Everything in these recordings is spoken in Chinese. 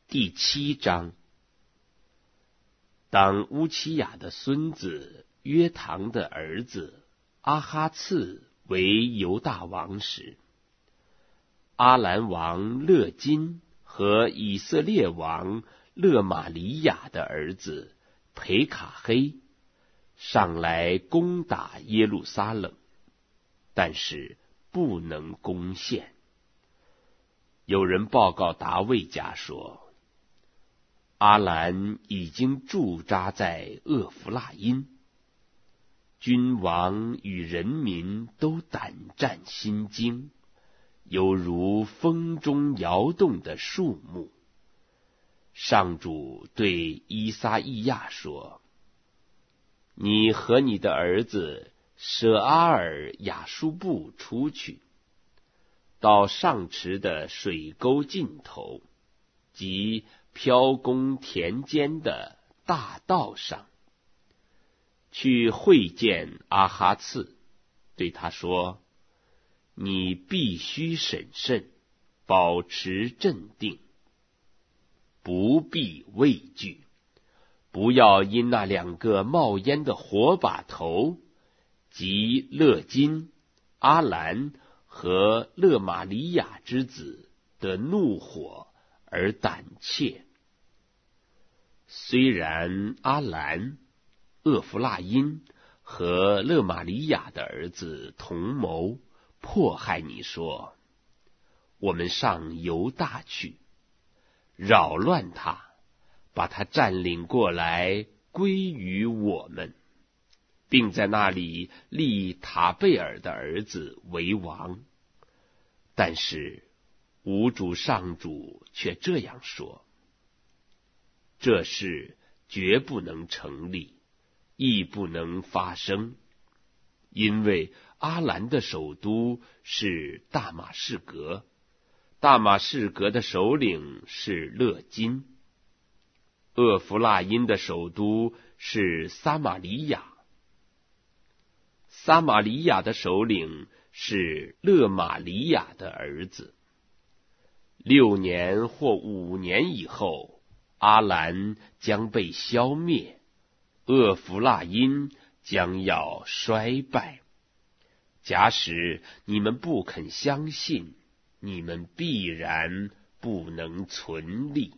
第7章。当乌齐雅的孙子约堂的儿子阿哈次为犹大王时，阿兰王勒金和以色列王勒玛利亚的儿子裴卡黑上来攻打耶路撒冷，但是不能攻陷。有人报告达味家说，阿兰已经驻扎在厄弗拉因，君王与人民都胆战心惊，犹如风中摇动的树木。上主对伊撒意亚说，你和你的儿子舍阿尔雅舒布出去，到上池的水沟尽头，即飘宫田间的大道上，去会见阿哈次，对他说，你必须审慎，保持镇定，不必畏惧，不要因那2个冒烟的火把头，即勒金、阿兰和勒玛利亚之子的怒火而胆怯。虽然阿兰、厄弗拉因和勒玛利亚的儿子同谋迫害你说，我们上犹大去，扰乱他，把他占领过来归于我们，并在那里立塔贝尔的儿子为王。但是吾主上主却这样说，这事绝不能成立，亦不能发生，因为阿兰的首都是大马士革，大马士革的首领是勒金，厄弗拉因的首都是撒玛利亚，撒玛利亚的首领是勒玛利亚的儿子。6年或5年以后，阿兰将被消灭，厄弗拉因将要衰败。假使你们不肯相信，你们必然不能存立。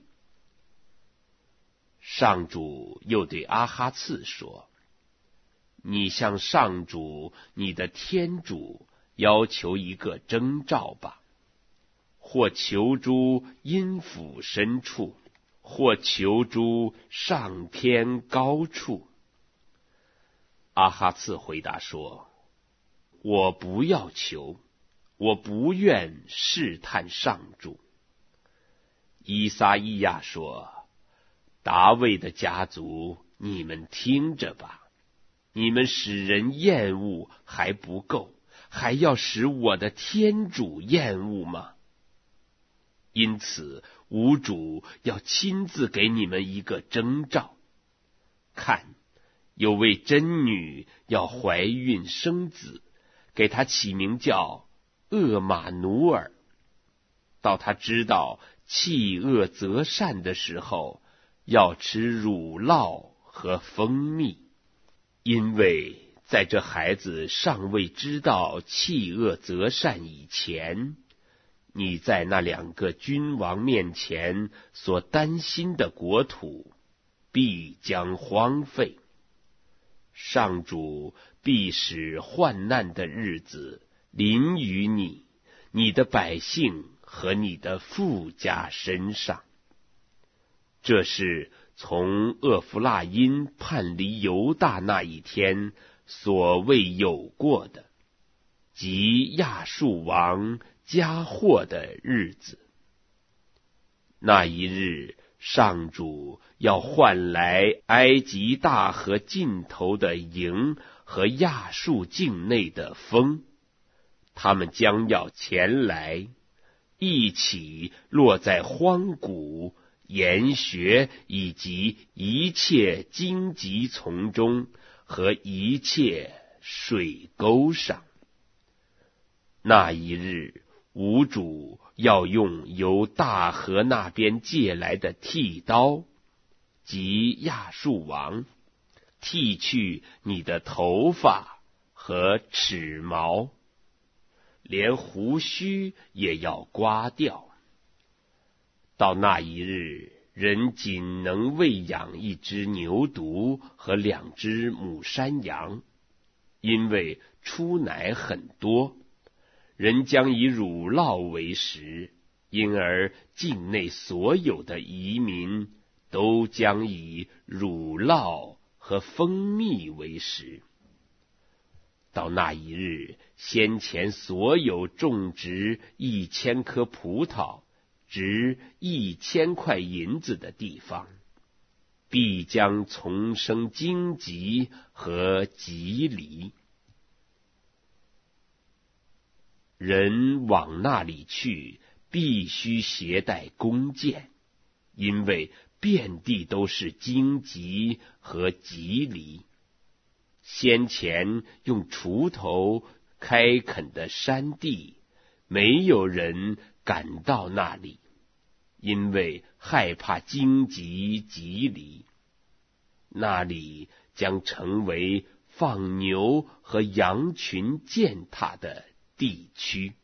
上主又对阿哈次说，你向上主你的天主要求一个征兆吧，或求诸阴府深处，或求诸上天高处。阿哈次回答说，我不要求，我不愿试探上主。伊撒意亚说，达味的家族，你们听着吧，你们使人厌恶还不够，还要使我的天主厌恶吗？因此吾主要亲自给你们一个征兆，看，有位真女要怀孕生子，给她起名叫厄玛努尔。到她知道弃恶择善的时候，要吃乳酪和蜂蜜，因为在这孩子尚未知道弃恶择善以前，你在那2个君王面前所担心的国土必将荒废。上主必使患难的日子临于你、你的百姓和你的父家身上。这是从厄弗拉因叛离犹大那一天所未有过的，即亚述王加霍的日子。那一日，上主要唤来埃及大河尽头的营和亚述境内的风，他们将要前来，一起落在荒谷、岩穴以及一切荆棘丛中和一切水沟上。那一日，吾主要用由大河那边借来的剃刀，即亚述王，剃去你的头发和齿毛，连胡须也要刮掉。到那一日，人仅能喂养一只牛犊和2只母山羊，因为出奶很多，人将以乳酪为食，因而境内所有的移民都将以乳酪和蜂蜜为食。到那一日，先前所有种植1000棵葡萄，值1000块银子的地方，必将丛生荆棘和棘藜。人往那里去，必须携带弓箭，因为遍地都是荆棘和棘藜。先前用锄头开垦的山地，没有人敢到那里，因为害怕荆棘棘藜。那里将成为放牛和羊群践踏的地区。